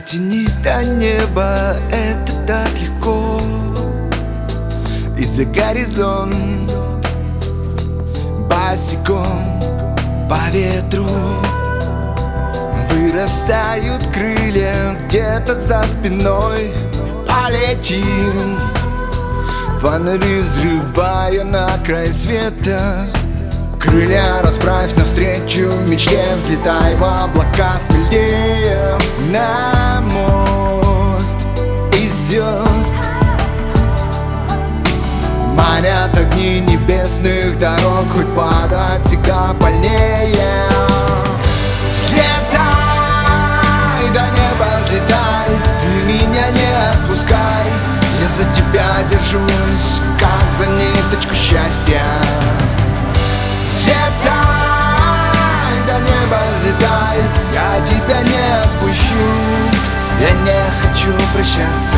Дотянись до неба, это так легко. И за горизонт босиком по ветру вырастают крылья где-то за спиной. Полетим, фонари взрывая на край света. Крылья расправь навстречу мечте, взлетай в облака смелее. На мост из звезд манят огни небесных дорог, хоть падать всегда больнее. Взлетай, до неба взлетай, ты меня не отпускай. Я за тебя держусь, как за ниточку счастья. Взлетай, до неба взлетай, я тебя не отпущу, я не хочу прощаться.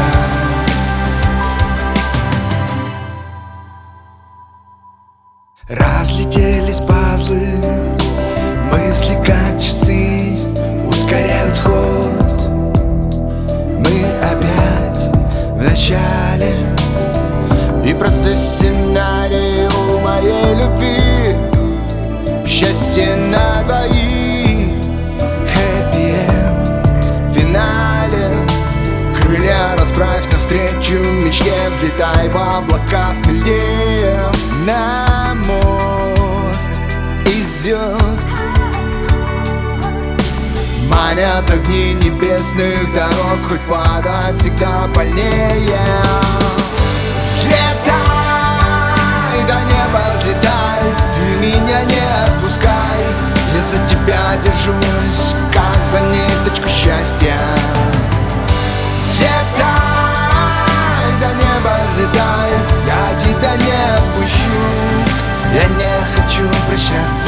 Разлетелись пазлы, мысли как часы ускоряют ход. Мы опять в начале, и простой сценарий у моей любви. Счастье на двоих, хэппи-энд в финале. Крылья расправь навстречу мечте, взлетай в облака смелее. На мост из звезд манят огни небесных дорог, хоть падать всегда больнее. Взлетай, до неба взлетай, ты меня не отпускай. Я за тебя держусь, как за ниточку счастья. Взлетай, до неба взлетай, я тебя не отпущу, я не хочу прощаться.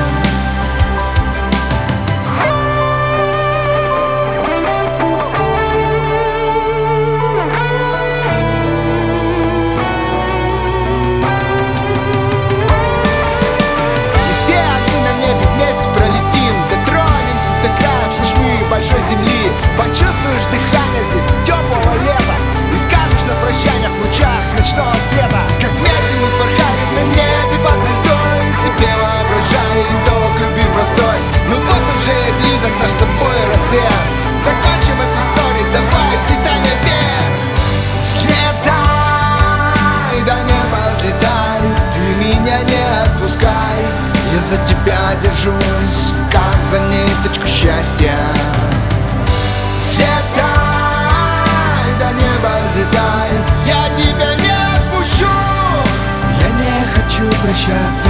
Большой земли, почувствуешь дыхание здесь теплого лета и скажешь на прощание в лучах ночного света, как вместе мы порхали на небе под звездой, себе воображали итог любви простой. Ну вот уже и близок наш с тобой рассвет. Закончим эту историю, давай взлетай наверх. Взлетай, до неба взлетай, ты меня не отпускай. Я за тебя держусь, как за ниточку счастья. Взлетай, до неба взлетай, я тебя не отпущу, я не хочу прощаться.